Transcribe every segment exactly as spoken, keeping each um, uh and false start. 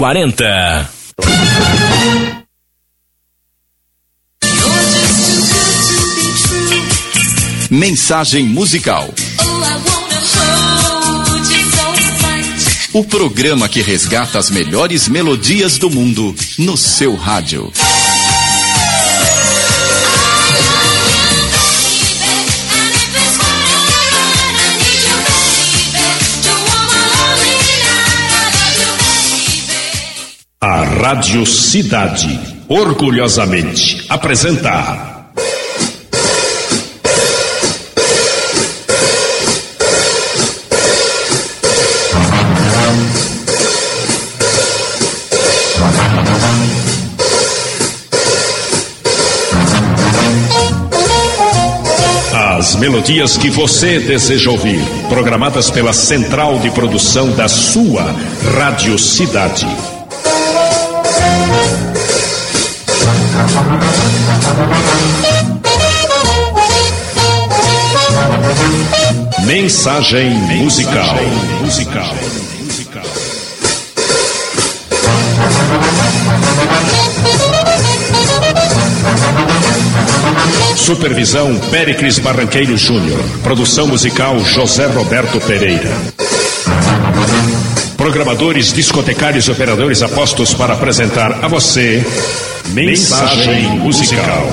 quarenta. Mensagem musical. O programa que resgata as melhores melodias do mundo no seu rádio. A Rádio Cidade, orgulhosamente, apresenta... As melodias que você deseja ouvir, programadas pela Central de Produção da sua Rádio Cidade. Mensagem musical. musical. Supervisão Péricles Barranqueiro Júnior. Produção musical José Roberto Pereira. Programadores, discotecários e operadores apostos para apresentar a você Mensagem musical.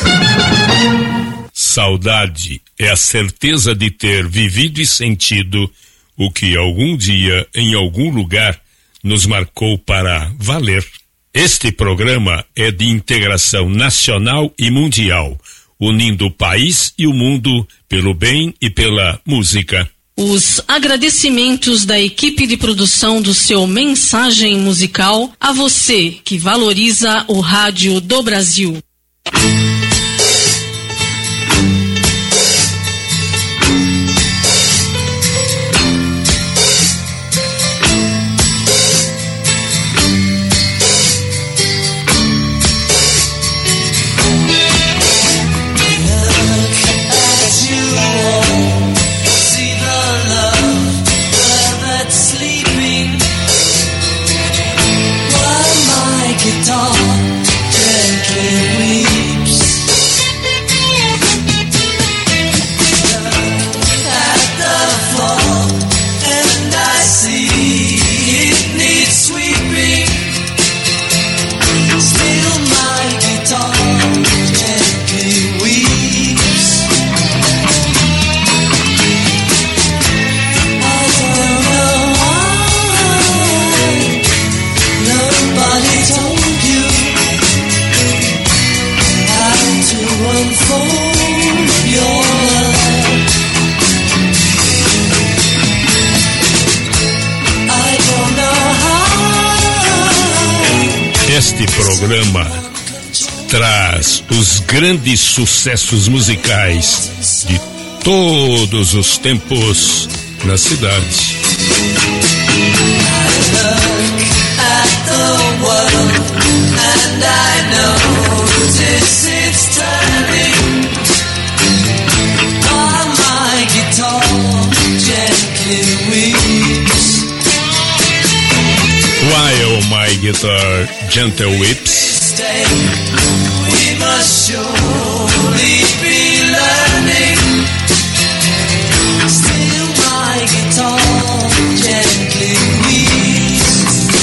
Saudade é a certeza de ter vivido e sentido o que algum dia, em algum lugar, nos marcou para valer. Este programa é de integração nacional e mundial, unindo o país e o mundo pelo bem e pela música. Os agradecimentos da equipe de produção do seu Mensagem Musical a você que valoriza o rádio do Brasil. Este programa traz os grandes sucessos musicais de todos os tempos na cidade. While my guitar gentle whips, we must surely be learning. Still my guitar gently weeps.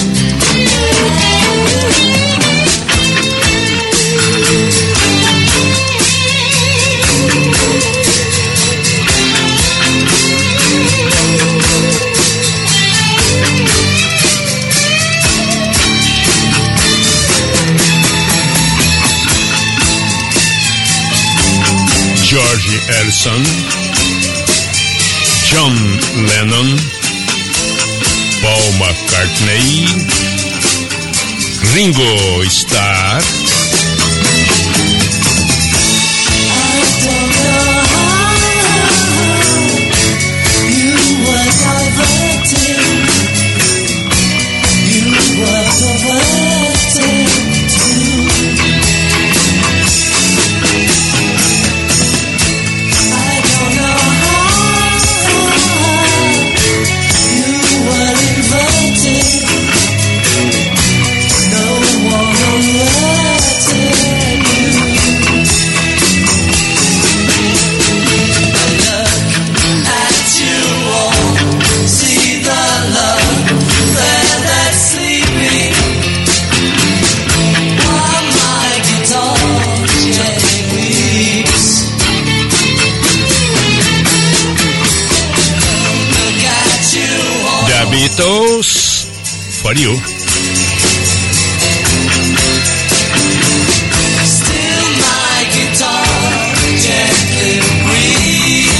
George Harrison, John Lennon, Paul McCartney, Ringo Starr, Beatles, For You. Still my guitar gently breathes.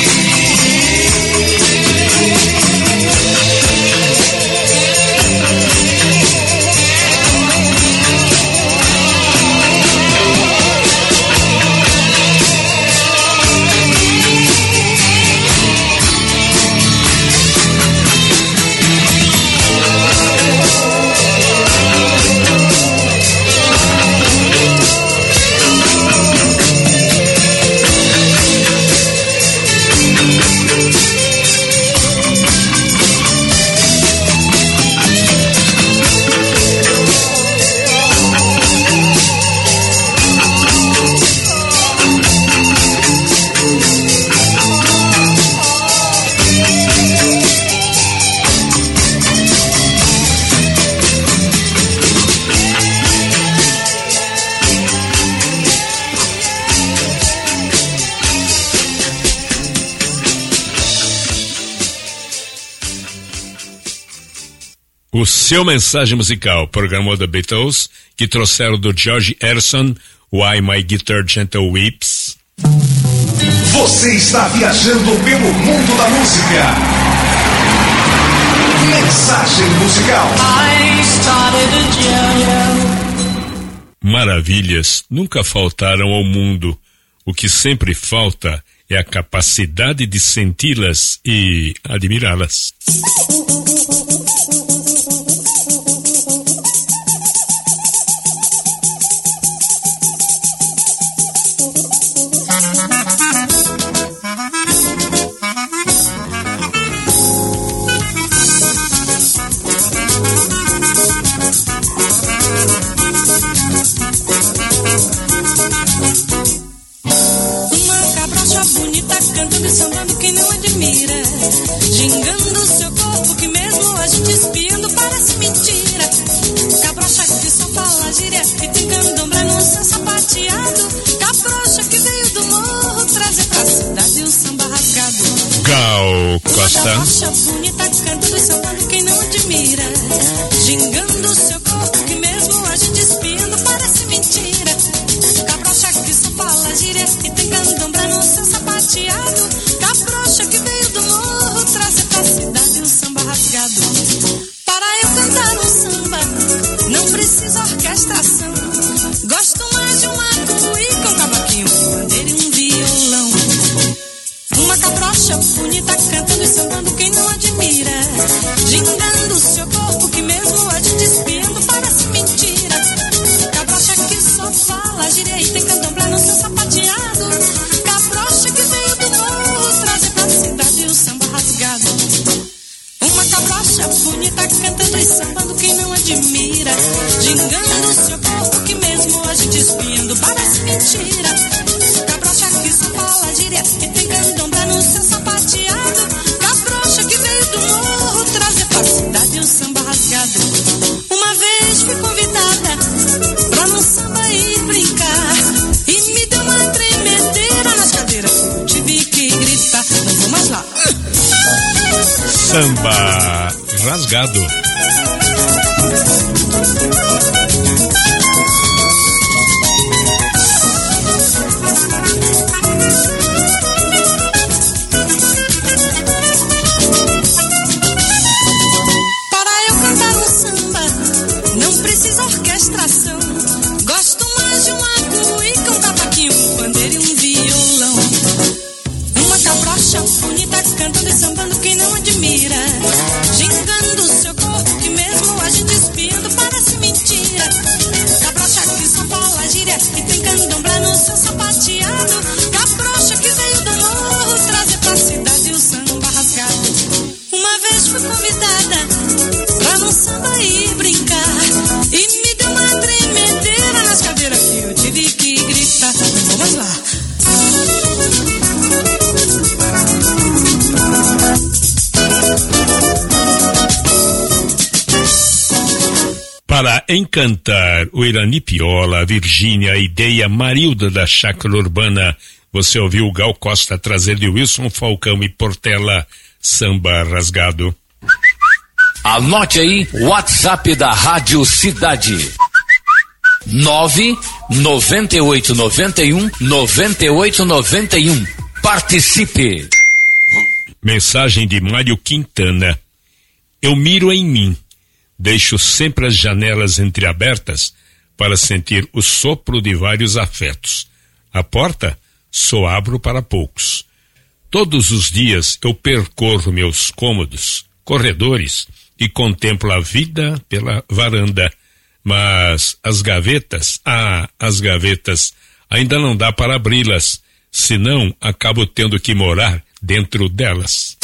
O seu mensagem musical, programou The Beatles, que trouxeram do George Harrison, Why My Guitar Gentle Weeps. Você está viajando pelo mundo da música. Mensagem musical. I started a journey. Maravilhas nunca faltaram ao mundo. O que sempre falta é a capacidade de senti-las e admirá-las. Gal Costa. Cabrocha bonita cantando e sambando, quem não admira. Gingando seu corpo que mesmo a gente espiando parece mentira. Cabrocha que só fala gíria e tem candomblé no seu sapateado. Cabrocha que veio do morro trazer pra cidade um samba rasgado. Para eu cantar um samba não precisa orquestração. Gosto mais de um acuí com cavaquinho, bandeira e um violão. Uma cabrocha bonita cantando e sambando, quem não admira. Gingando seu corpo que mesmo a gente espiando parece mentira. Cabrocha que só fala gíria e tem candomblé no seu sapateado. Cabrocha que veio do morro trazer pra cidade o samba rasgado. Uma cabrocha bonita cantando e sambando, quem não admira. Gingando seu corpo que mesmo a gente espiando parece mentira. Cabrocha que só fala gíria e tem candomblé no seu sapateado. Cabrocha que veio do morro trazer pra cidade o samba rasgado. Uma vez fui convidada pra num samba ir brincar e me deu uma tremedeira nas cadeiras. Tive que gritar, não vou mais lá. Samba rasgado. Gosto mais de um acuí com cavaquinho, bandeira e um violão. Uma cabrocha bonita cantando e sambando, quem não admira. Gingando seu corpo que mesmo a gente espiando parece mentira. Cabrocha que só fala gíria e tem candomblé no seu sapateado. Cabrocha que veio do morro trazer pra cidade o samba rasgado. Uma vez fui convidada pra num samba ir brincar e me deu uma tremedeira nas cadeiras que eu tive que gritar. Vamos lá. Para encantar o Irani Piola, a Virgínia, a Ideia, Marilda da Chácara Urbana, você ouviu Gal Costa trazer de Wilson Falcão e Portela, Samba Rasgado. Anote aí o WhatsApp da Rádio Cidade. nove nove oito nove um nove oito nove um. Participe. Mensagem de Mário Quintana. Eu miro em mim. Deixo sempre as janelas entreabertas para sentir o sopro de vários afetos. A porta só abro para poucos. Todos os dias eu percorro meus cômodos, corredores e contemplo a vida pela varanda. Mas as gavetas, ah, as gavetas, ainda não dá para abri-las, senão acabo tendo que morar dentro delas.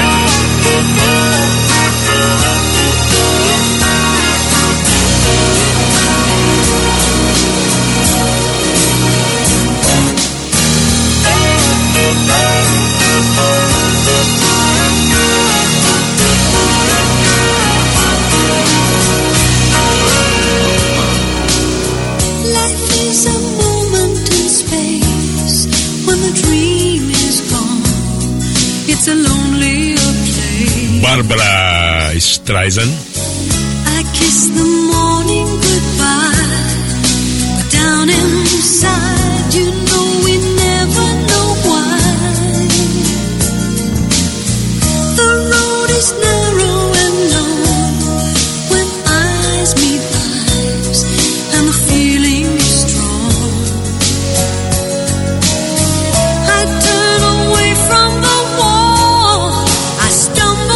Barbara Streisand. I kiss the morning goodbye, but down inside you know we never know why. The road is narrow and long when eyes meet eyes and the feeling is strong. I turn away from the wall, I stumble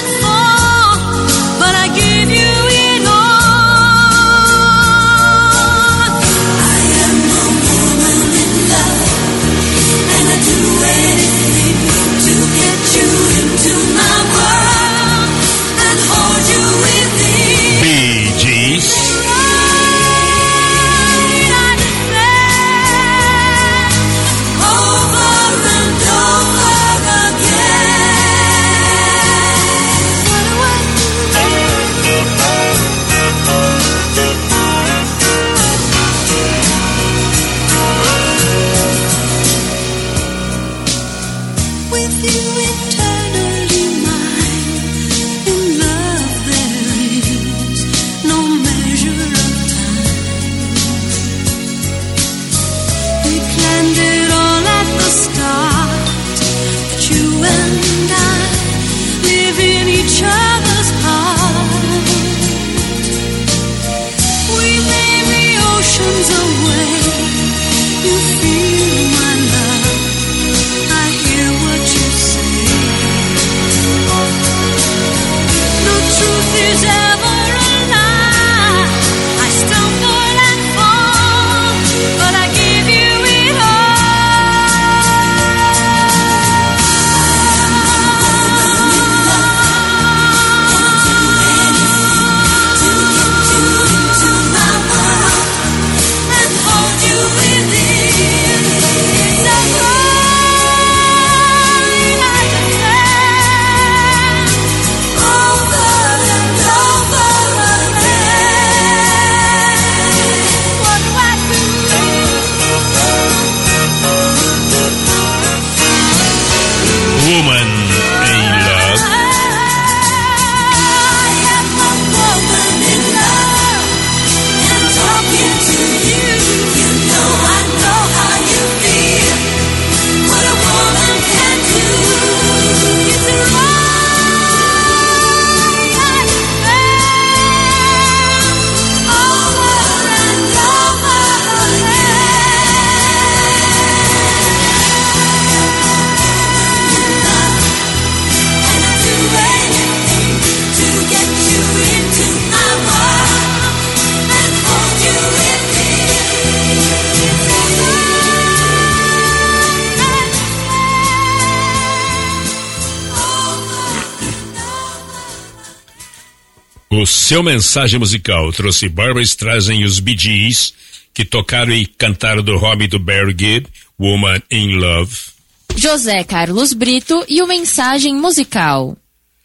O seu mensagem musical trouxe Barbra Streisand e os Bee Gees, que tocaram e cantaram do hobby do Barry Gibb, Woman in Love. José Carlos Brito e o mensagem musical.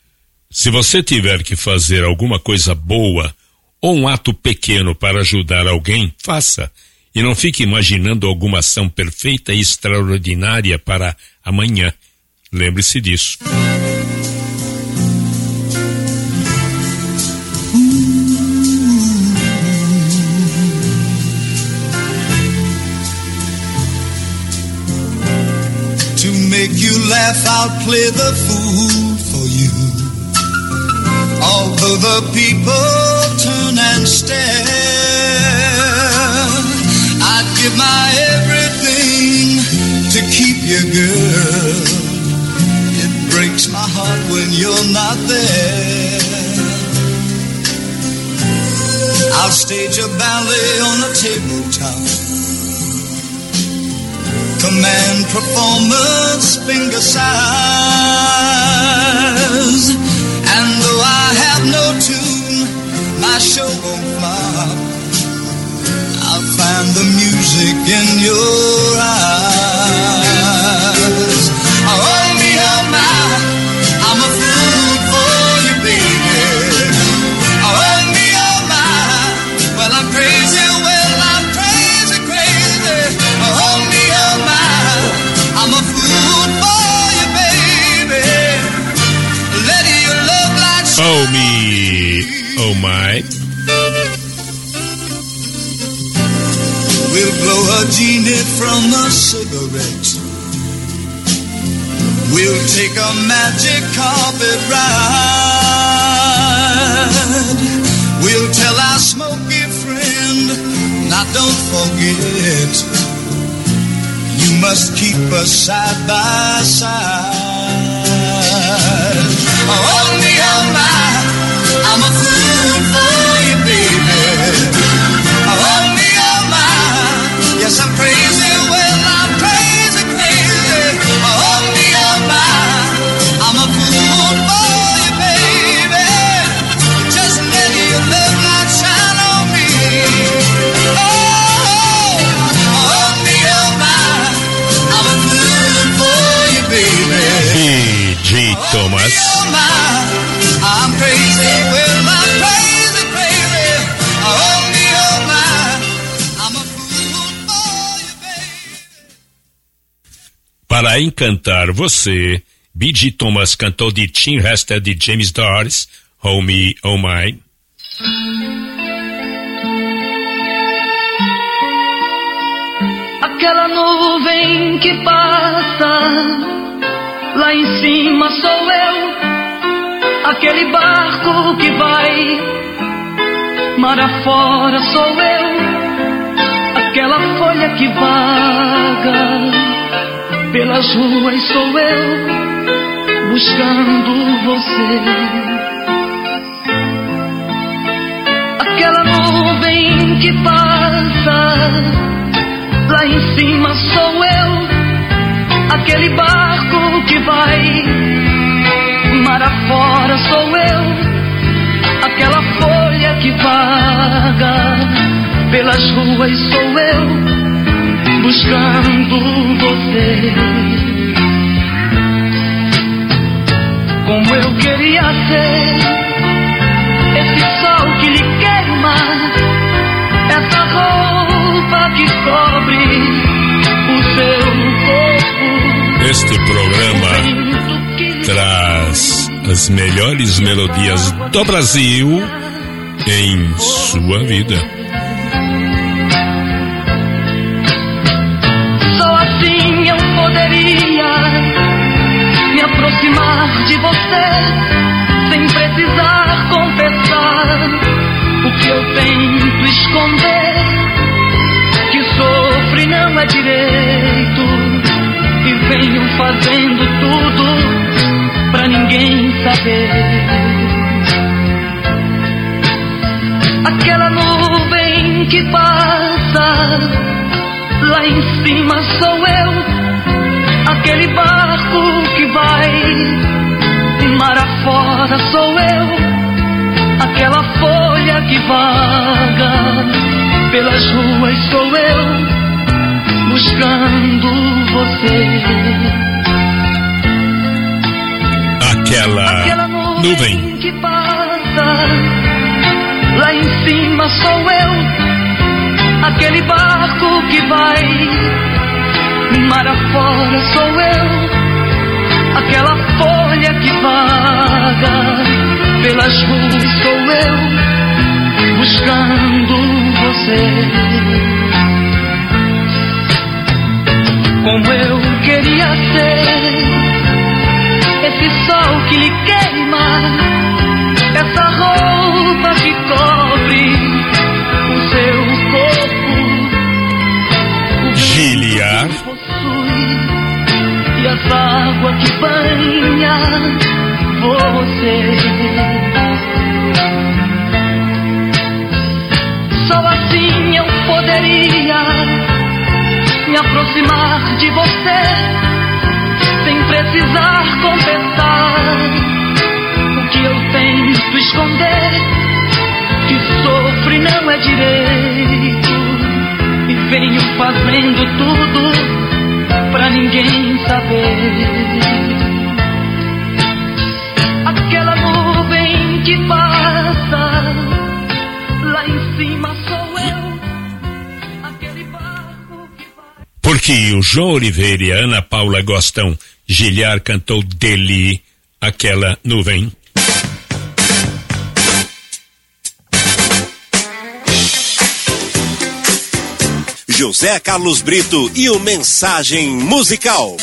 Se você tiver que fazer alguma coisa boa ou um ato pequeno para ajudar alguém, faça. E não fique imaginando alguma ação perfeita e extraordinária para amanhã. Lembre-se disso. laugh, I'll play the fool for you. Although the people turn and stare, I'd give my everything to keep you, girl. It breaks my heart when you're not there. I'll stage a ballet on a tabletop, command performance finger size. And though I have no tune, my show won't flop. I'll find the music in your eyes. Oh me, oh my, I'm a fool for you, baby. Oh me, oh my, well I'm crazy, well I'm crazy, crazy. Oh me, oh my, I'm a fool for you, baby. Let your love light shine. Oh me, oh my. We'll blow a genie from a cigarette. We'll take a magic carpet ride. We'll tell our smoky friend, now don't forget, you must keep us side by side. Oh me, oh my, I'm a fool for you, baby. Oh me, oh my, yes I'm crazy, well I'm crazy, crazy. Oh me, oh my, I'm a fool for you, baby. Just let your love light shine on me. Oh, oh me, oh my, I'm a fool for you, baby. D J Thomas. Oh my, I'm crazy, well I'm crazy, crazy. Oh me, oh my, I'm a fool for you, baby. Para encantar você, B J Thomas cantou de Tim Hester de James Doris, Oh Me, Oh My. Aquela nuvem que passa, lá em cima sou eu. Aquele barco que vai, mar afora sou eu. Aquela folha que vaga pelas ruas sou eu, buscando você. Aquela nuvem que passa, lá em cima sou eu. Aquele barco que vai, mar afora sou eu. Aquela folha que vaga pelas ruas sou eu, buscando você. Como eu queria ser esse sol que lhe queima, essa roupa que cobre o seu corpo. Este programa traz as melhores melodias do Brasil em sua vida. Só assim eu poderia me aproximar de você, sem precisar confessar o que eu tento esconder. Que sofre não é direito, e venho fazendo tudo pra ninguém saber. Aquela nuvem que passa, lá em cima sou eu. Aquele barco que vai, mar afora sou eu. Aquela folha que vaga pelas ruas sou eu, buscando você. Aquela, Aquela nuvem, nuvem que passa, lá em cima sou eu. Aquele barco que vai, mar afora sou eu. Aquela folha que vaga pelas ruas sou eu, buscando você. Como eu queria ser que lhe queima, essa roupa que cobre o seu corpo, o Giliar que possui e essa água que banha você. Só assim eu poderia me aproximar de você sem precisar confessar o que eu tento esconder, que sofro e não é direito, e venho fazendo tudo pra ninguém saber. Aquela nuvem que passa lá em cima sou eu, aquele barco que vai. Porque o João Oliveira e a Ana Paula gostam, Giliar cantou dele Aquela Nuvem. José Carlos Brito e o Mensagem Musical.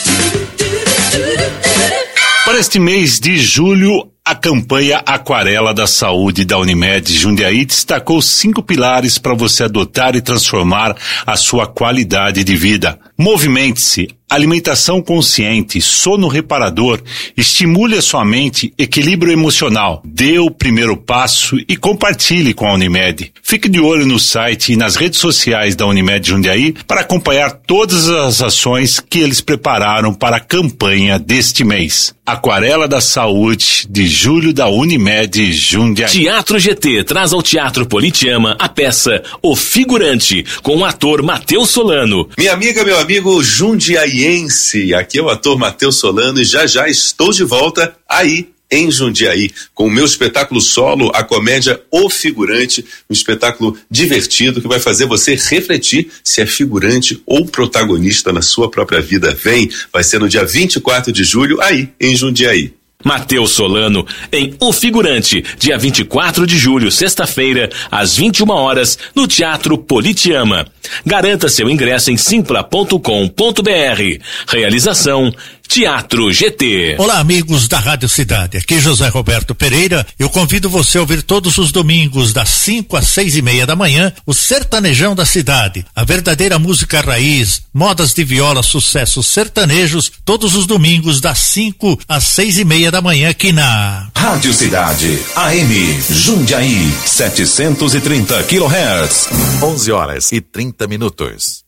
Para este mês de julho, a campanha Aquarela da Saúde da Unimed Jundiaí destacou cinco pilares para você adotar e transformar a sua qualidade de vida. Movimente-se, alimentação consciente, sono reparador, estimule a sua mente, equilíbrio emocional. Dê o primeiro passo e compartilhe com a Unimed. Fique de olho no site e nas redes sociais da Unimed Jundiaí para acompanhar todas as ações que eles prepararam para a campanha deste mês. Aquarela da Saúde de julho da Unimed Jundiaí. Teatro G T traz ao Teatro Politeama a peça O Figurante, com o ator Matheus Solano. Minha amiga, meu amigo jundiaiense, aqui é o ator Matheus Solano e já já estou de volta aí em Jundiaí, com o meu espetáculo solo, a comédia O Figurante, um espetáculo divertido que vai fazer você refletir se é figurante ou protagonista na sua própria vida. Vem, vai ser no dia vinte e quatro de julho, aí em Jundiaí. Matheus Solano em O Figurante, dia vinte e quatro de julho, sexta-feira, às vinte e uma horas, no Teatro Politeama. Garanta seu ingresso em simpla ponto com ponto br. Realização Teatro G T. Olá, amigos da Rádio Cidade. Aqui José Roberto Pereira. Eu convido você a ouvir todos os domingos, das cinco às seis e meia da manhã, o Sertanejão da Cidade. A verdadeira música raiz, modas de viola, sucessos sertanejos, todos os domingos, das cinco às seis e meia da manhã, aqui na Rádio Cidade, A M, Jundiaí, setecentos e trinta quilohertz. onze horas e trinta minutos.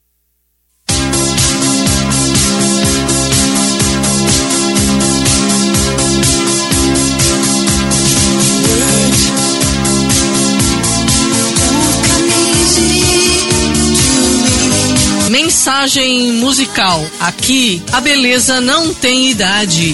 Mensagem musical. Aqui a beleza não tem idade.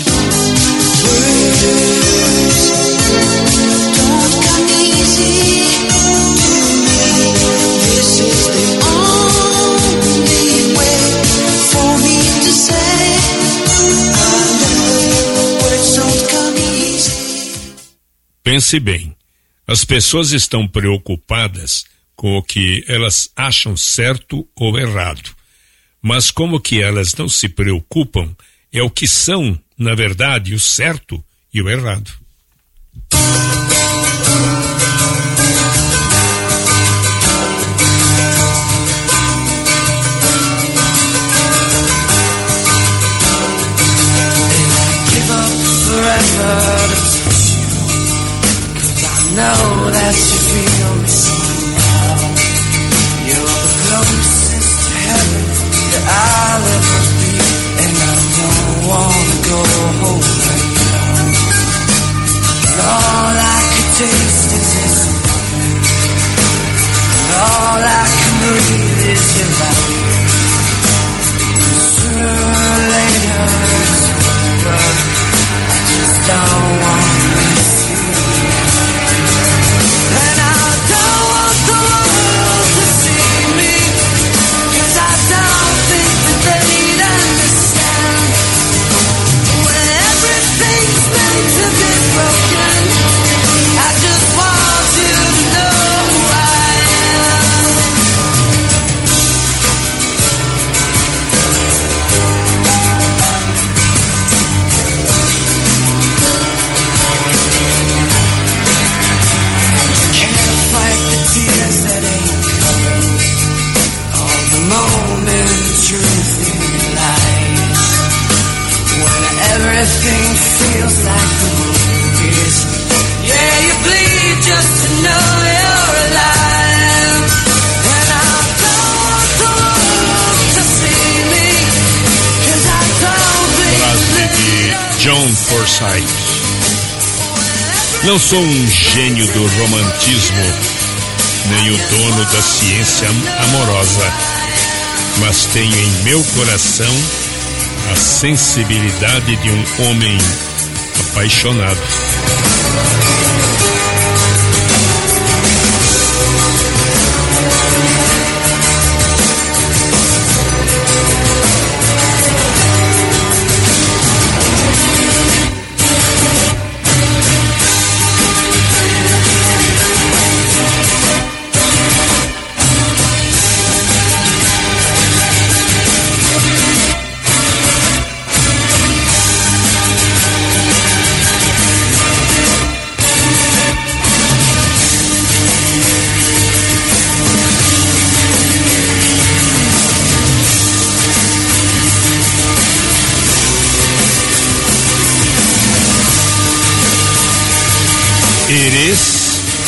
Pense bem, as pessoas estão preocupadas com o que elas acham certo ou errado. Mas como que elas não se preocupam é o que são, na verdade, o certo e o errado. Know that you feel me somehow. You're the closest to heaven that I'll ever be, and I don't wanna go home right now. And all I could taste is disappointment, and all I can breathe is your light. Sooner or later it's over. I just don't wanna miss you. And I don't want the world to see me, 'cause I don't think that they'd understand. When everything's meant to be broken, I just want you to know who I am. Forsyth. Não sou um gênio do romantismo, nem o dono da ciência amorosa, mas tenho em meu coração a sensibilidade de um homem apaixonado. It is.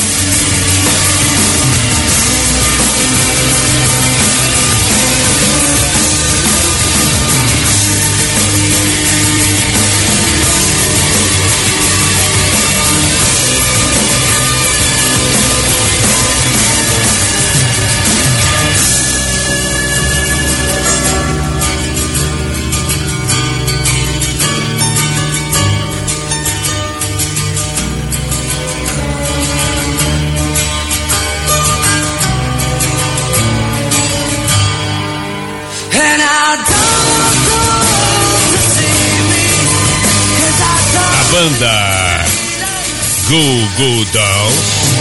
Banda Goo Goo Dolls.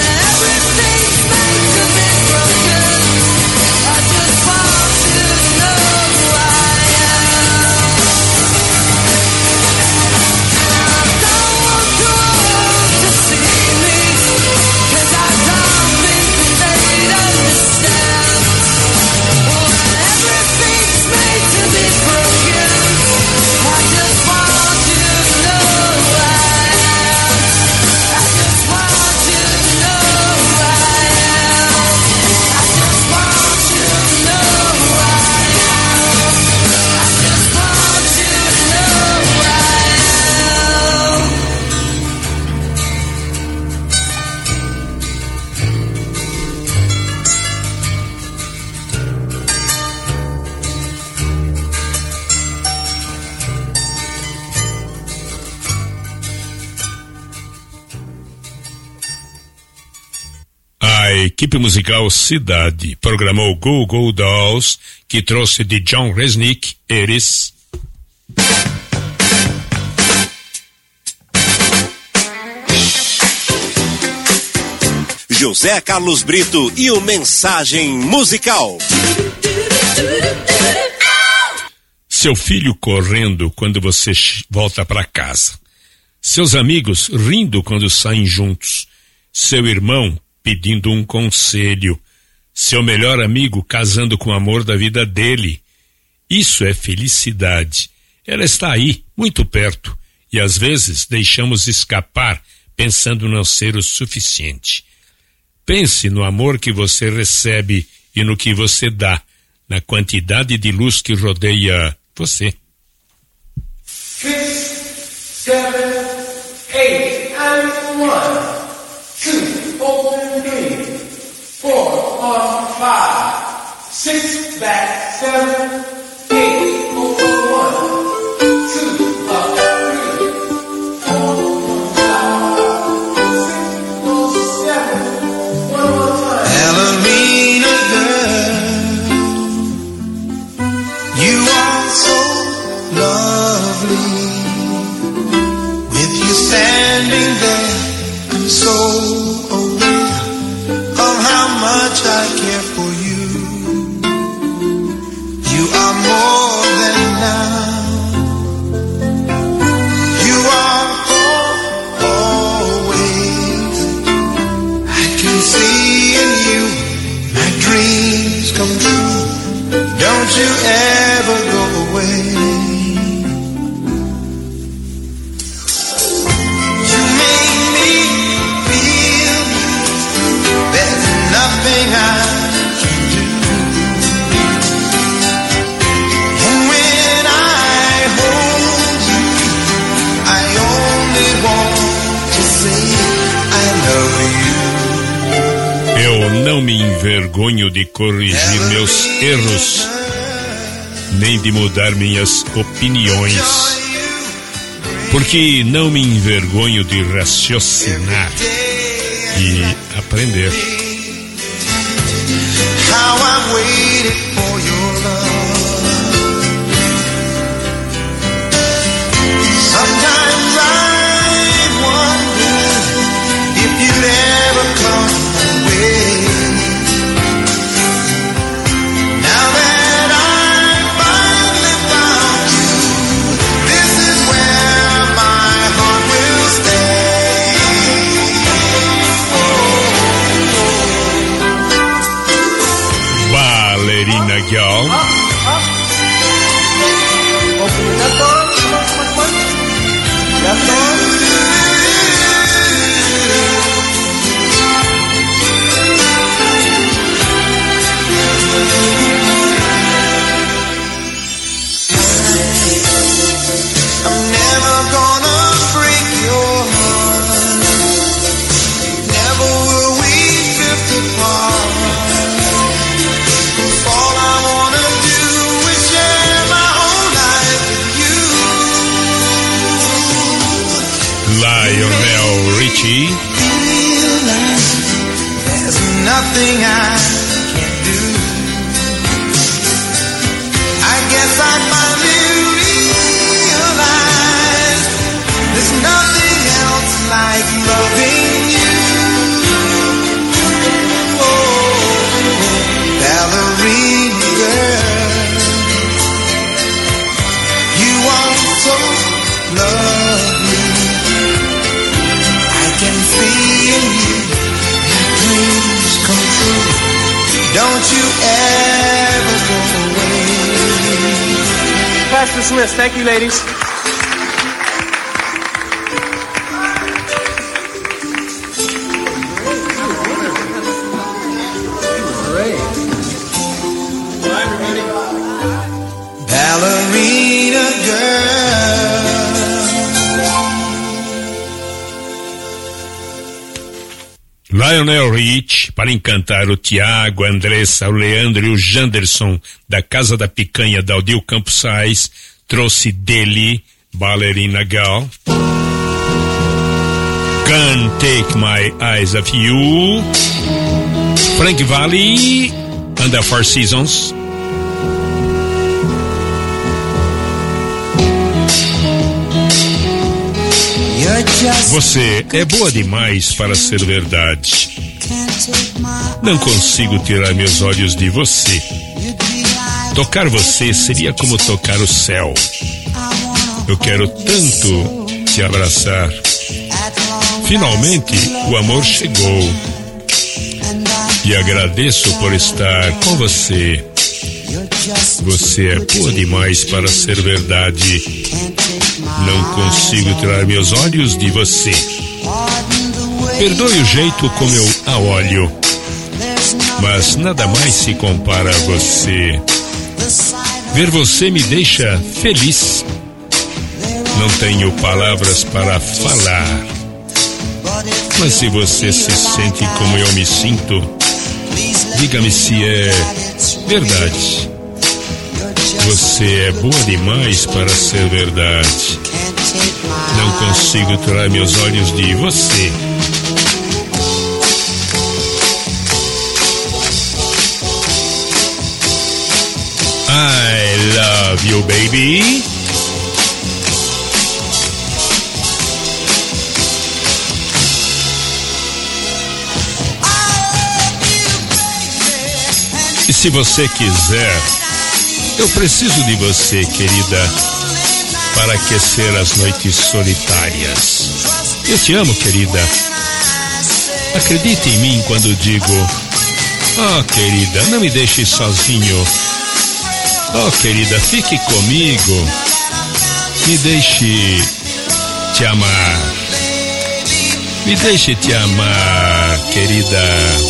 A equipe musical Cidade programou Goo Goo Dolls, que trouxe de John Resnick, Eris. José Carlos Brito e o Mensagem Musical. Seu filho correndo quando você volta para casa. Seus amigos rindo quando saem juntos. Seu irmão pedindo um conselho. Seu melhor amigo casando com o amor da vida dele. Isso é felicidade. Ela está aí, muito perto, e às vezes deixamos escapar pensando não ser o suficiente. Pense no amor que você recebe e no que você dá, na quantidade de luz que rodeia você. Six, seven, eight, and one, two, open three, four, on five, six, back, seven, eight, open one, two, up, three, four, on five, six, go seven, one more time. Ballerina girl, you are so lovely, with you standing there, I'm so aware of how much I care for you. You are more than now, you are always. I can see in you my dreams come true. Don't you ever go away. Nothing I can do. And when I hold you, I Eu não me envergonho de corrigir meus erros, nem de mudar minhas opiniões, porque não me envergonho de raciocinar e aprender. How I waited for your love. Sometimes I wonder if you'd ever come away. Now that I finally found you, this is where my heart will stay. Ballerina Girl. I'm never gonna break your heart. Never will we drift apart. All I wanna do is share my whole life with you. Lionel Richie. Feel like there's nothing I can do. I guess I finally realized there's nothing else like loving you. Oh, ballerina girl, you are so lovely. I can feel you, your dreams come true. Don't you ever go away. Pass this list. Thank you, ladies. Ballerina girl. Lionel Rich, para encantar o Tiago, a Andressa, o Leandro e o Janderson da Casa da Picanha da Aldil Campos Sais, trouxe dele Ballerina Girl. Can't Take My Eyes Off You, Frank Valli and the Four Seasons. Você é boa demais para ser verdade. Não consigo tirar meus olhos de você. Tocar você seria como tocar o céu. Eu quero tanto te abraçar. Finalmente o amor chegou. E agradeço por estar com você. Você é boa demais para ser verdade. Não consigo tirar meus olhos de você. Perdoe o jeito como eu a olho, mas nada mais se compara a você. Ver você me deixa feliz. Não tenho palavras para falar, mas se você se sente como eu me sinto, diga-me se é verdade. Você é boa demais para ser verdade. Não consigo tirar meus olhos de você. I love you, baby. E se você quiser, eu preciso de você, querida, para aquecer as noites solitárias. Eu te amo, querida. Acredite em mim quando digo: oh, querida, não me deixe sozinho. Oh, querida, fique comigo. Me deixe te amar. Me deixe te amar, querida.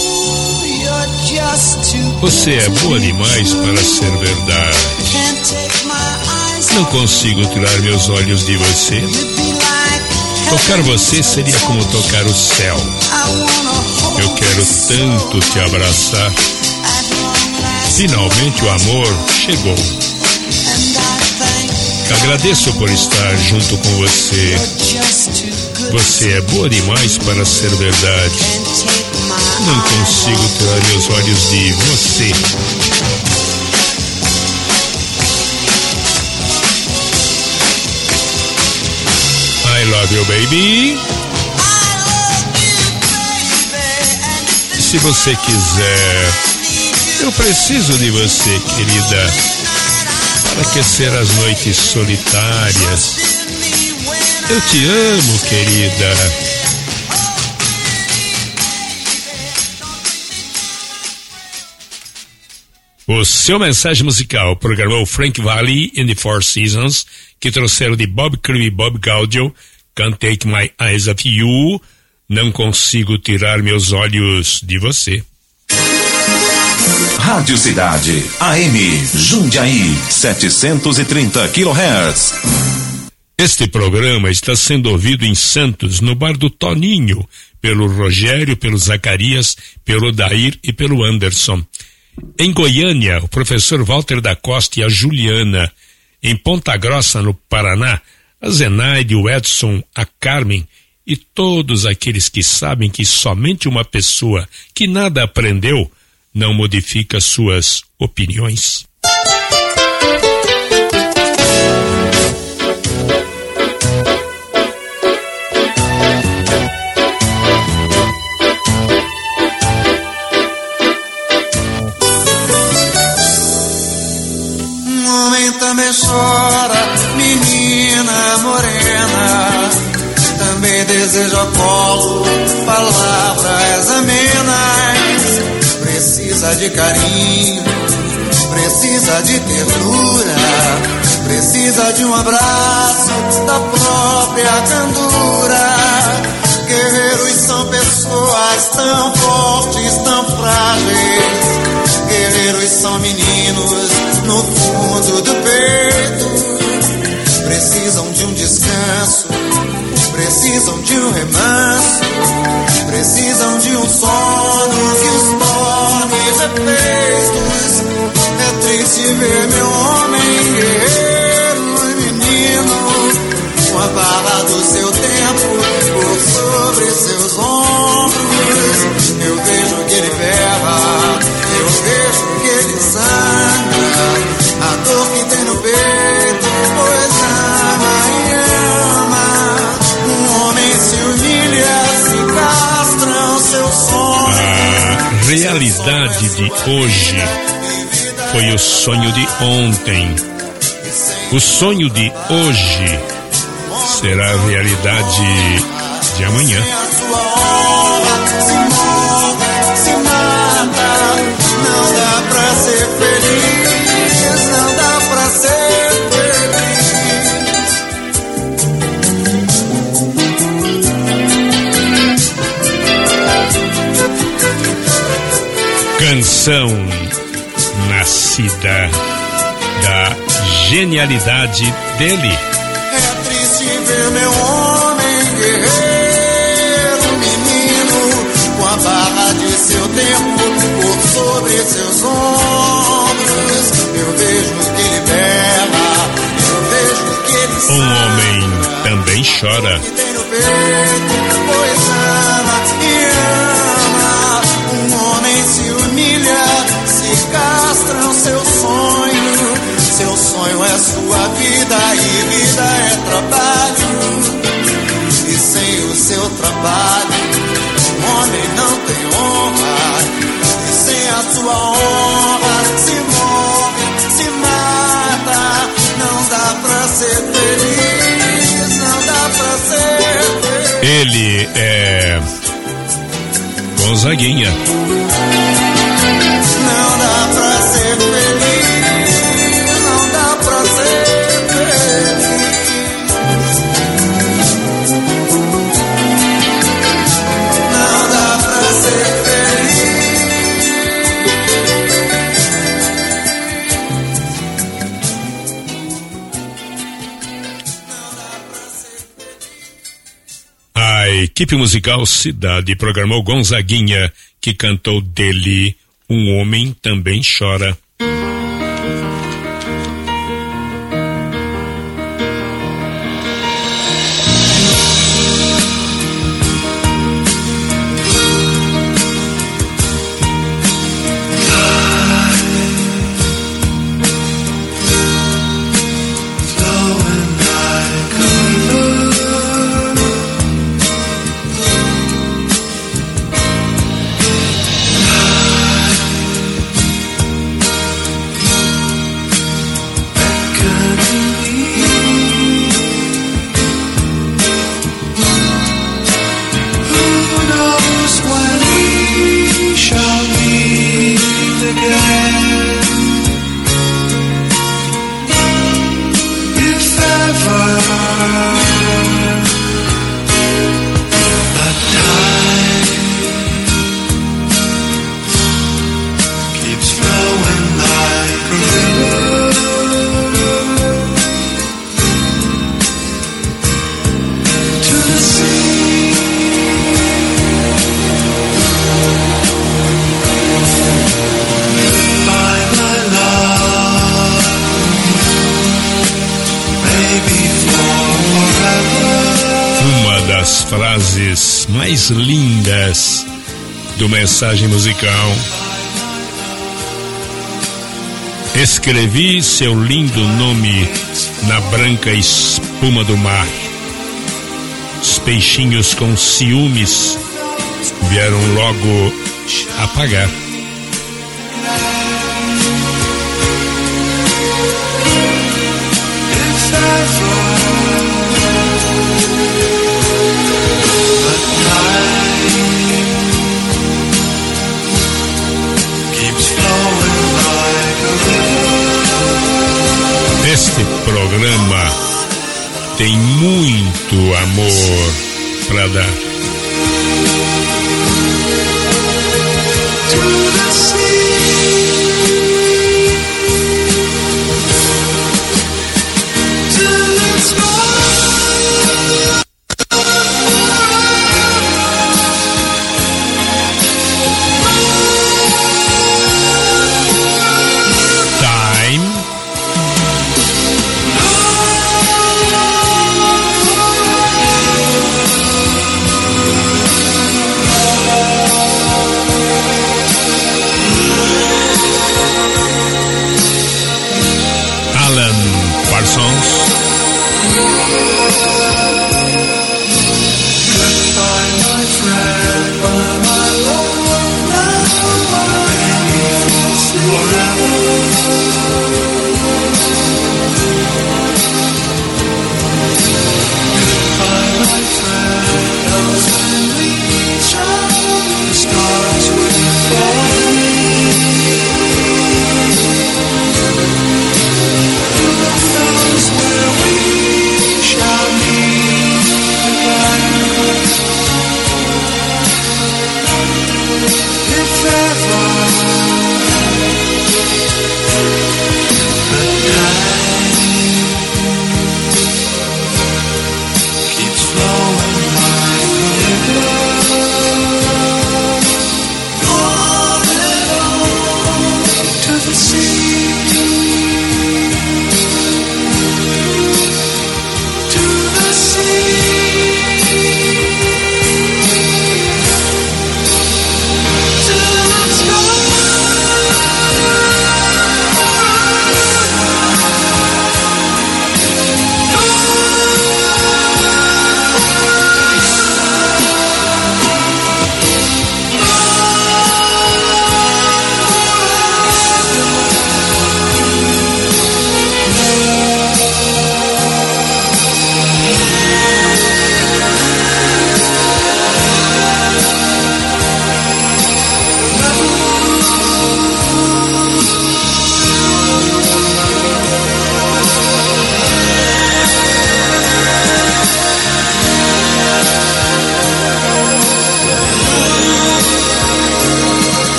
Você é boa demais para ser verdade. Não consigo tirar meus olhos de você. Tocar você seria como tocar o céu. Eu quero tanto te abraçar. Finalmente o amor chegou. Agradeço por estar junto com você. Você é boa demais para ser verdade. Não consigo tirar meus olhos de você. I love you, baby. Se você quiser, eu preciso de você, querida, para aquecer as noites solitárias. Eu te amo, querida. O seu mensagem musical programou Frank Valli and the Four Seasons, que trouxeram de Bob Cruz e Bob Gaudio, Can't Take My Eyes Off You, Não Consigo Tirar Meus Olhos de Você. Rádio Cidade, A M, Jundiaí, setecentos e trinta quilohertz. Este programa está sendo ouvido em Santos, no bar do Toninho, pelo Rogério, pelo Zacarias, pelo Dair e pelo Anderson. Em Goiânia, o professor Walter da Costa e a Juliana. Em Ponta Grossa, no Paraná, a Zenaide, o Edson, a Carmen e todos aqueles que sabem que somente uma pessoa que nada aprendeu não modifica suas opiniões. Também chora, menina morena, também deseja colo, palavras amenas, precisa de carinho, precisa de ternura, precisa de um abraço da própria candura. Guerreiros são pessoas tão fortes, tão frágeis, guerreiros são meninos no fundo do peito, precisam de um descanso, precisam de um remanso, precisam de um sono que os torne perfeitos. É triste ver meu homem guerreiro e menino com a bala do seu tempo por sobre seus ombros. Eu vejo que ele berra, eu vejo que ele sangra, a dor que tem no peito, pois ama e ama. Um homem se humilha, se castram seus sonhos. A realidade de hoje foi o sonho de ontem. O sonho de hoje será a realidade de amanhã. Não dá pra ser feliz, não dá pra ser feliz. Canção nascida da genialidade dele. É triste ver meu homem guerreiro, menino, com a barra de seu tempo por sobre seus ombros. Eu vejo que ele berra, eu vejo que ele Um homem também chora. que tem no peito, pois ama e ama. Um homem se humilha, se castram seu sonho. Seu sonho é sua vida e vida é trabalho. E sem o seu trabalho, o homem não tem honra. E sem a sua honra, se morre, se mata. Não dá pra ser feliz, não dá pra ser feliz. Ele é Gonzaguinha. Não dá pra ser feliz, não dá pra ser feliz. Não dá pra ser I equipe musical Cidade programou Gonzaguinha, que cantou dele Um Homem Também Chora. Frases mais lindas do Mensagem Musical. Escrevi seu lindo nome na branca espuma do mar. Os peixinhos com ciúmes vieram logo apagar. Este programa tem muito amor para dar. If ever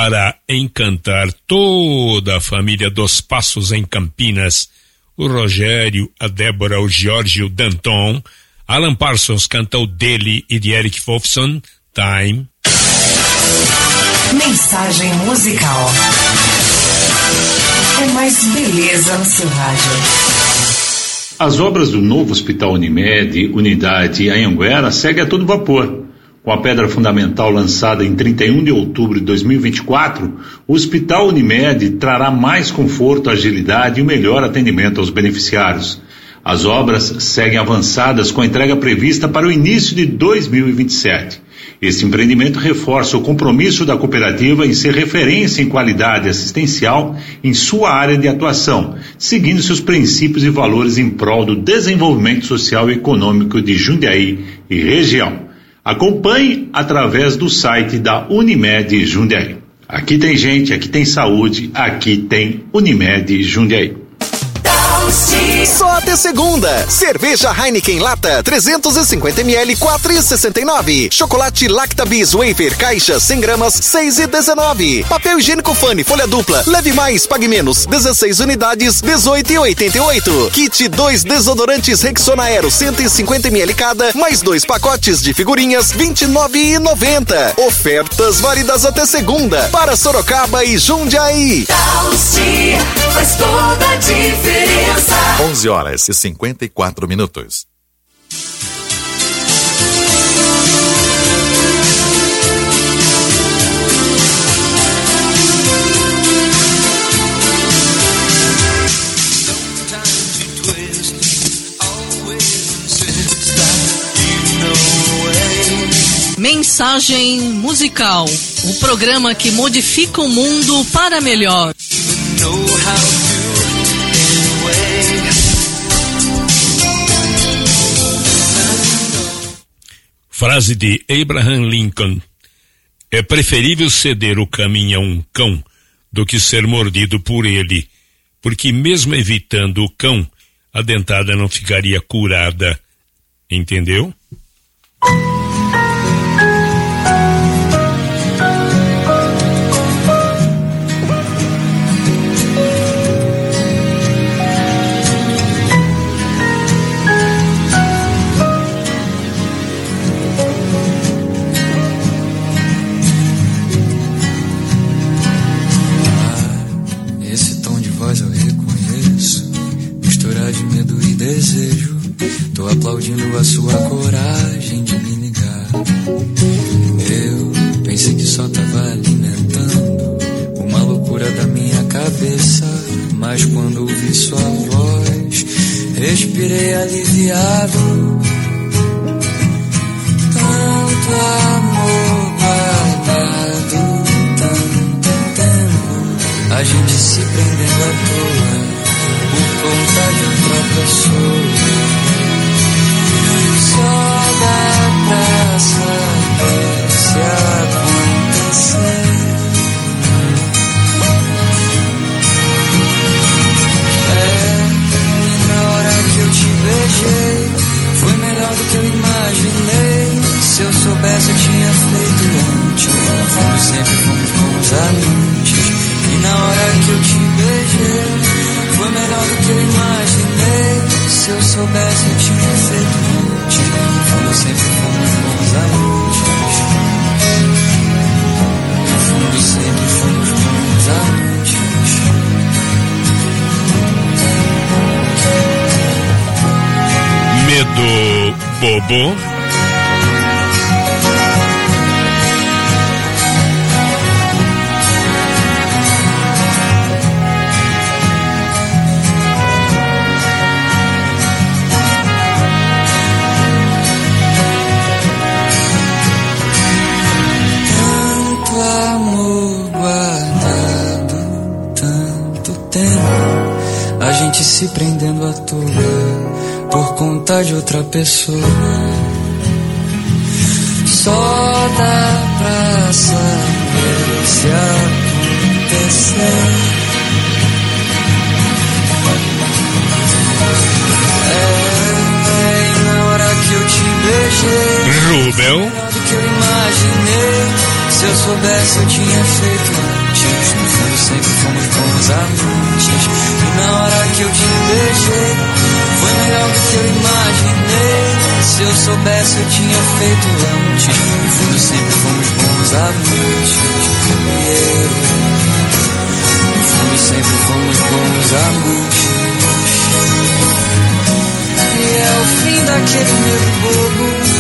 para encantar toda a família dos Passos em Campinas. O Rogério, a Débora, o Jorge, o Danton. Alan Parsons canta o dele e de Eric Wolfson, Time. Mensagem musical. É mais beleza no seu rádio. As obras do novo Hospital Unimed, Unidade Anhanguera, seguem a todo vapor. Com a pedra fundamental lançada em trinta e um de outubro de dois mil e vinte e quatro, o Hospital Unimed trará mais conforto, agilidade e o melhor atendimento aos beneficiários. As obras seguem avançadas com a entrega prevista para o início de dois mil e vinte e sete. Este empreendimento reforça o compromisso da cooperativa em ser referência em qualidade assistencial em sua área de atuação, seguindo seus princípios e valores em prol do desenvolvimento social e econômico de Jundiaí e região. Acompanhe através do site da Unimed Jundiaí. Aqui tem gente, aqui tem saúde, aqui tem Unimed Jundiaí. Só até segunda. Cerveja Heineken Lata trezentos e cinquenta mililitros, quatro reais e sessenta e nove centavos. Chocolate Lactabis Wafer Caixa cem gramas, seis reais e dezenove centavos. Papel higiênico Fane folha dupla, leve mais, pague menos, dezesseis unidades, dezoito reais e oitenta e oito centavos. Kit dois desodorantes Rexona Aero cento e cinquenta mililitros cada, mais dois pacotes de figurinhas, vinte e nove reais e noventa centavos. Ofertas válidas até segunda para Sorocaba e Jundiaí. Talci faz toda a diferença. onze horas e cinquenta e quatro minutos. Mensagem musical, o programa que modifica o mundo para melhor. Frase de Abraham Lincoln: é preferível ceder o caminho a um cão do que ser mordido por ele, porque mesmo evitando o cão, a dentada não ficaria curada. Entendeu? Desejo, tô aplaudindo a sua coragem de me ligar. Eu pensei que só tava alimentando uma loucura da minha cabeça, mas quando ouvi sua voz, respirei aliviado. Tanto amor guardado, tanto tempo, a gente se prendendo à toa por conta de outra pessoa. Só dá pra saber se acontecer. É, e na hora que eu te beijei, foi melhor do que eu imaginei. Se eu soubesse eu tinha feito antes. No fundo sempre fomos bons amigos. E na hora que eu te beijei, foi melhor do que eu imaginei. Se eu soubesse eu tinha feito antes. No fundo sempre fomos bons amigos. No fundo sempre fomos bons amigos. Medo bobo. A gente se prendendo à toa por conta de outra pessoa. Só dá pra saber se acontecer. É, e na hora que eu te beijei, Rubel, melhor do que eu imaginei. Se Se eu soubesse eu tinha feito antes. No fundo sempre fomos bons amantes. E na hora que eu te beijei, foi melhor do que eu imaginei. Se eu soubesse eu tinha feito antes. No fundo sempre fomos bons amantes. Yeah. No fundo sempre fomos bons amantes. E é o fim daquele medo bobo.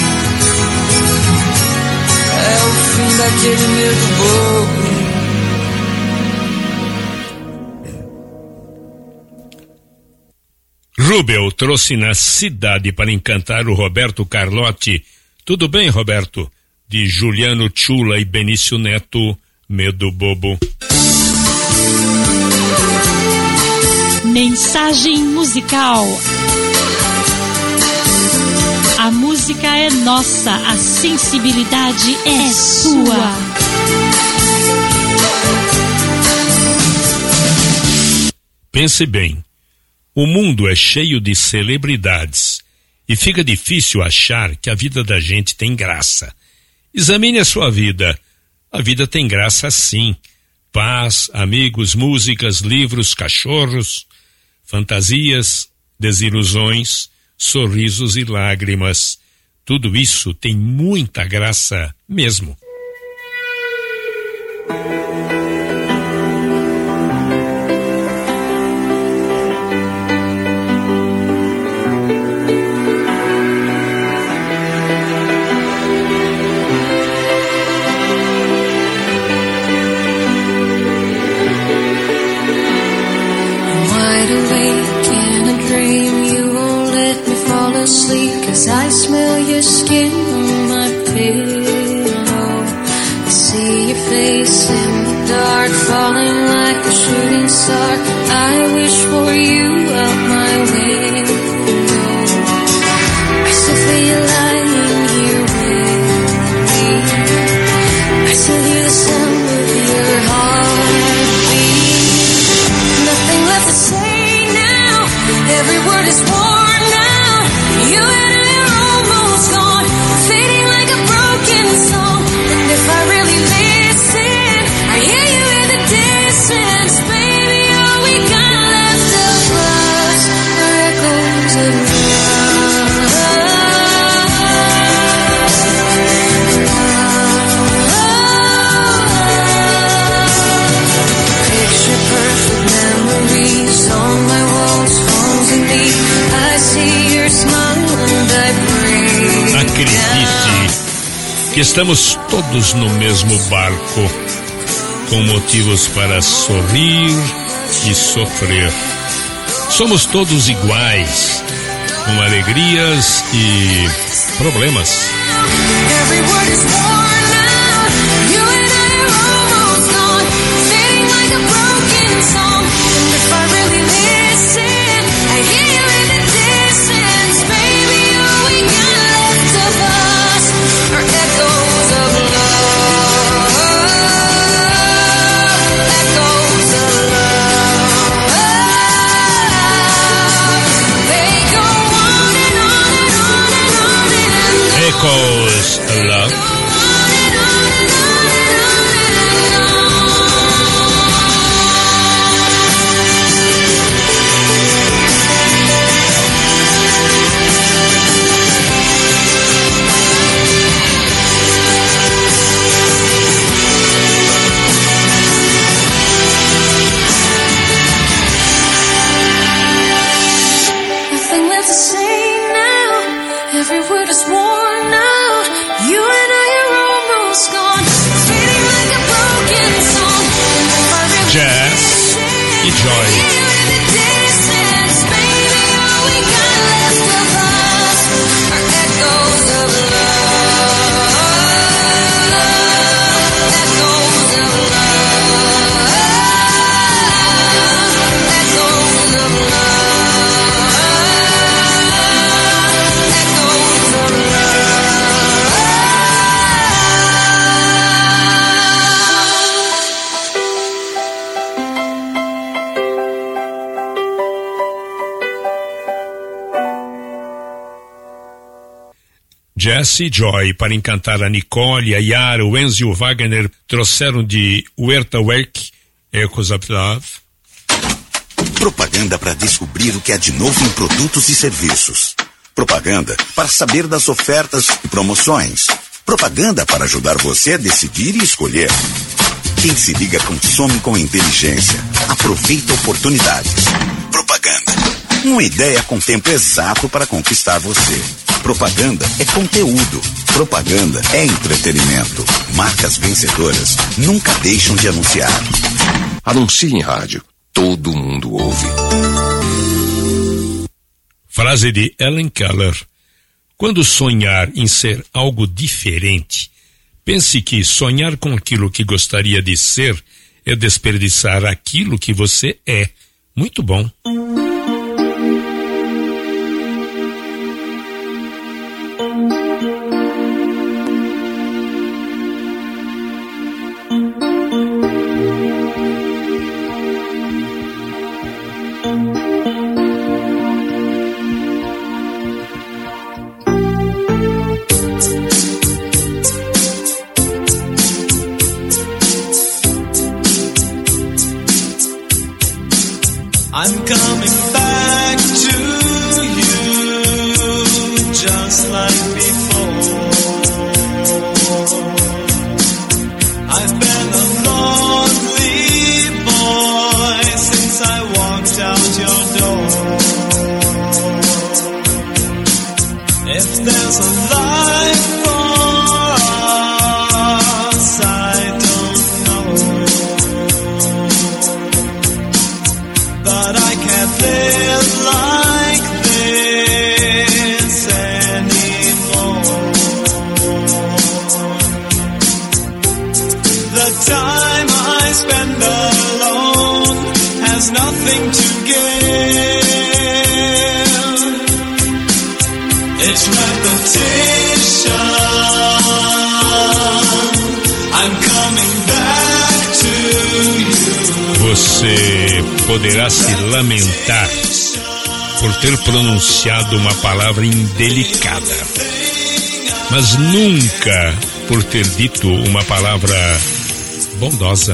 É o fim daquele medo bobo. Rubel trouxe na cidade para encantar o Roberto Carlotti. Tudo bem, Roberto? De Juliano Chula e Benício Neto, Medo Bobo. Mensagem musical. A música é nossa, a sensibilidade é sua. Pense bem, o mundo é cheio de celebridades e fica difícil achar que a vida da gente tem graça. Examine a sua vida. A vida tem graça sim. Paz, amigos, músicas, livros, cachorros, fantasias, desilusões, sorrisos e lágrimas. Tudo isso tem muita graça mesmo. Sleep, 'cause I smell your skin on my pillow. I see your face in the dark, falling like a shooting star. I wish for you out my window. I still feel you lying here with me. I still hear the sound of your heartbeat. Nothing left to say now. Every word is worn out. You and I are almost gone, fading like a broken song. And if I really listen, I hear you in the distance. Baby, all we got left of us are echoes of love. Picture perfect memories on my walls, phones and me. I see your smile. Acredite que estamos todos no mesmo barco, com motivos para sorrir e sofrer. Somos todos iguais, com alegrias e problemas. Echoes of love. Nothing left to say now. Every word is worn out. You and I are almost gone, fading like a broken song. Jazz e Joy. Jesse e Joy para encantar a Nicole, a Yara, o Enzo e o Wagner trouxeram de Huerta Wake, Echoes of Love. Propaganda para descobrir o que há de novo em produtos e serviços. Propaganda para saber das ofertas e promoções. Propaganda para ajudar você a decidir e escolher. Quem se liga consome com inteligência. Aproveita oportunidades. Propaganda. Uma ideia com tempo exato para conquistar você. Propaganda é conteúdo. Propaganda é entretenimento. Marcas vencedoras nunca deixam de anunciar. Anuncie em rádio. Todo mundo ouve. Frase de Ellen Keller. Quando sonhar em ser algo diferente, pense que sonhar com aquilo que gostaria de ser é desperdiçar aquilo que você é. Muito bom. I'm coming back to you just like before. I've been a lonely boy since I walked out your door. If there's a life for us, I don't know. But I can't live like this anymore. The time I spend alone has nothing to give. It's repetition. I'm coming back to you. Você poderá se lamentar por ter pronunciado uma palavra indelicada, mas nunca por ter dito uma palavra bondosa.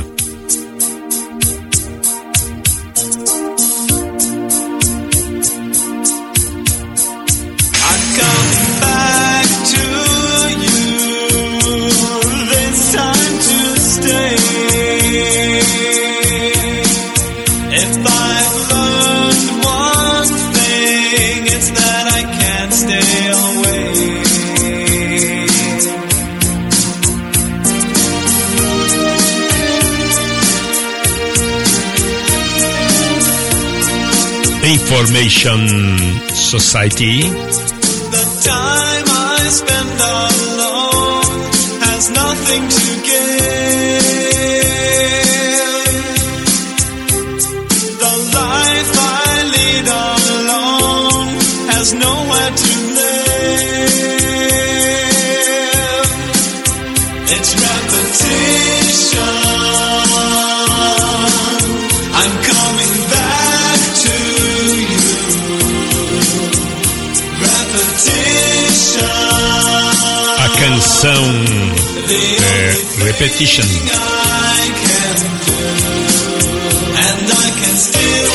Information Society. The time I spend alone has nothing to give. The life I lead alone has nowhere to live. It's repetition. I'm coming back to a canção é Repetition. And I can still